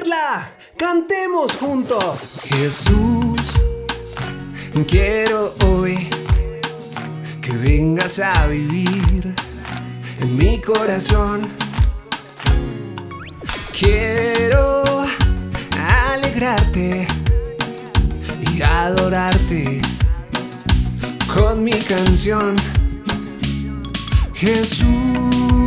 cantémosla, cantemos juntos. Jesús, quiero hoy que vengas a vivir en mi corazón. Quiero alegrarte y adorarte con mi canción. Jesús,